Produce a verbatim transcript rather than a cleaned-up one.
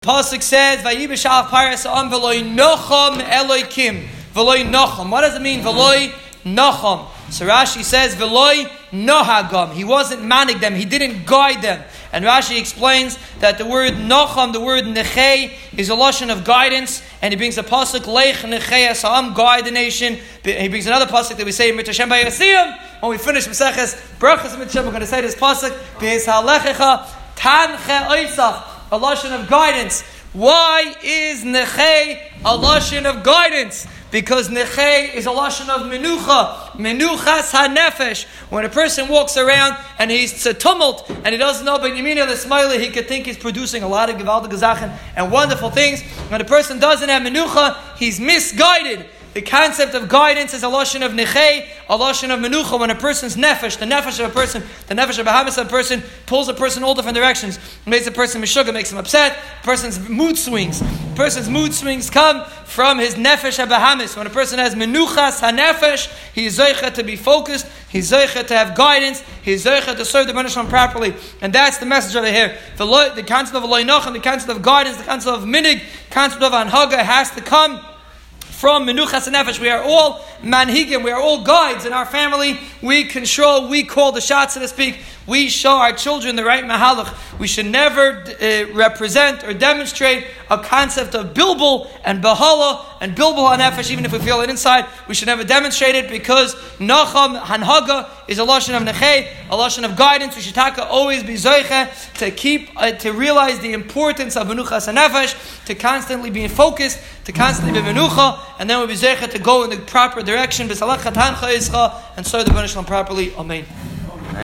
pasuk says, "Vayibish al paras am v'loy nocham Elokim v'loy nocham." What does it mean? V'loy nocham. So Rashi says, "V'loy nohagam." He wasn't manning them. He didn't guide them. And Rashi explains that the word nocham, the word nechei, is a lashon of guidance. And he brings a pasuk, "Leich nechei asam," guide the nation. He brings another pasuk that we say in Mit Hashem B'Yasiyim. When we finish Maseches Brachas Mit Hashem, we're going to say this pasuk, "Beis halechecha tanche oisach," a lashon of guidance. Why is nechei a lashon of guidance? Because nechei is a lashon of menucha, menuchas hanefesh. When a person walks around and he's a tumult and he doesn't know but Yemina the Smiley, he could think he's producing a lot of gewaltige Sachen and wonderful things. When a person doesn't have menucha, he's misguided. The concept of guidance is a lashon of nechei, a lashon of menucha. When a person's nefesh, the nefesh of a person, the nefesh of a hamas of a person, pulls a person all different directions. It makes a person mishuga, makes him upset. A person's mood swings. A person's mood swings come from his nefesh habahamis. When a person has menuchas hanefesh, he is zoicha to be focused. He's zoicha to have guidance. He's zoicha to serve the Rebbeinu Shalom properly. And that's the message over here. The, lo, the concept of loy nocham, the concept of guidance, the concept of minig, the concept of anhaga has to come from menuchas and nefesh. We are all manhigim. We are all guides in our family. We control, we call the shots, so to speak. We show our children the right mahalach. We should never uh, represent or demonstrate a concept of bilbul and bahala and bilbul hanefesh, even if we feel it inside. We should never demonstrate it because nacham hanhaga is a lashon of nechei, a lashon of guidance. We should taka always be zoiche to keep, uh, to realize the importance of menuchas hanefesh, to constantly be focused, to constantly be menucha, and then we'll be zoiche to go in the proper direction. And serve the Rebbeinu Shalom properly. Amen.